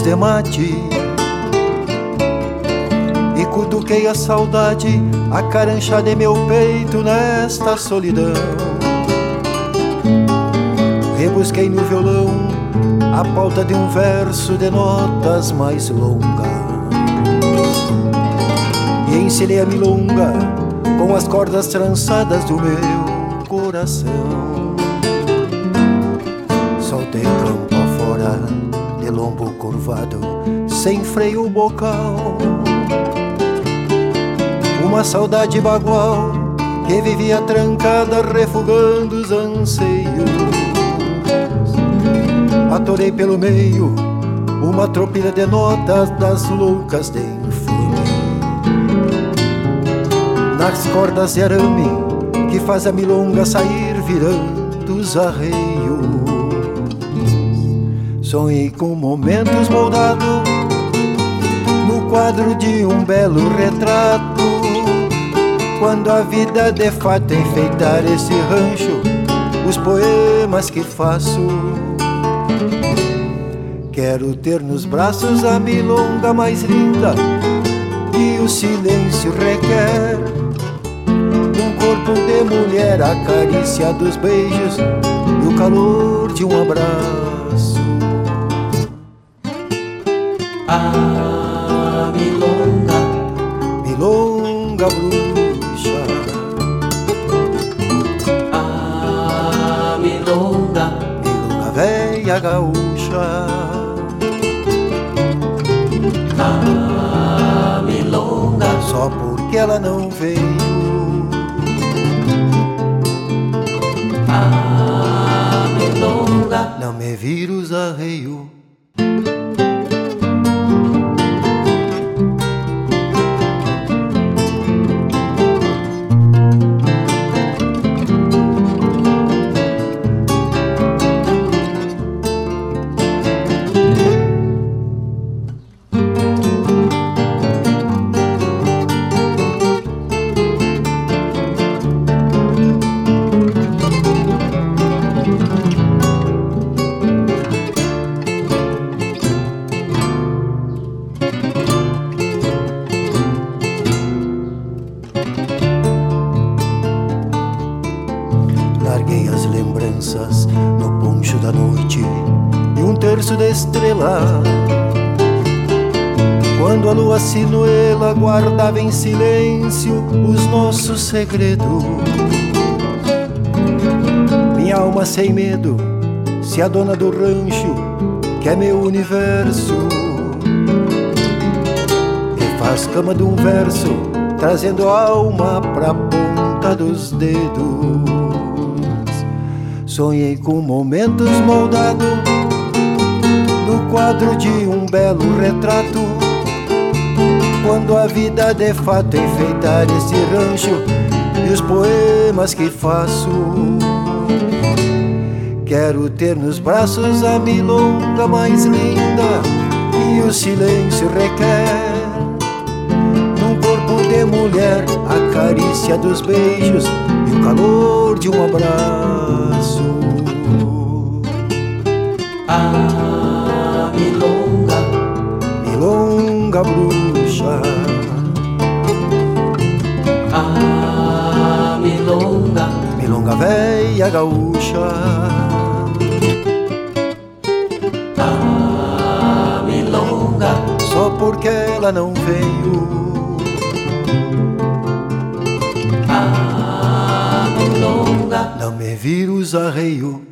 copos de mate e cutuquei a saudade acaranchada em meu peito nesta solidão. Rebusquei no violão a pauta de um verso de notas mais longas e ensinei a milonga com as cordas trançadas do meu coração. Soltei campo afora de lombo curvado, sem freio bocal, uma saudade bagual que vivia trancada refugando os anseios. Atorei pelo meio uma tropilha de notas das loucas de infame, nas cordas de arame que faz a milonga sair virando os arreios. Sonhei com momentos moldados no quadro de um belo retrato, quando a vida de fato enfeitar esse rancho, os poemas que faço. Quero ter nos braços a milonga mais linda que o silêncio requer, num corpo de mulher a carícia dos beijos e o calor de um abraço. A milonga, milonga bruxa. a milonga, Milonga véia gaúcha. a milonga, Só porque ela não veio, a milonga, não me vira os arreios. Larguei as lembranças no poncho da noite e um terço de estrela, quando a lua sinuela guardava em silêncio os nossos segredos. Minha alma sem medo se adona do rancho que é meu universo, e faz cama de um verso trazendo a alma pra ponta dos dedos. Sonhei com momentos moldados no quadro de um belo retrato, quando a vida de fato enfeitar esse rancho e os poemas que faço. Quero ter nos braços a milonga mais linda que o silêncio requer, num corpo de mulher a carícia dos beijos e o calor de um abraço. a milonga, Milonga bruxa. a milonga, Milonga véia gaúcha. a milonga, Só porque ela não veio, a milonga, não me vira os arreios.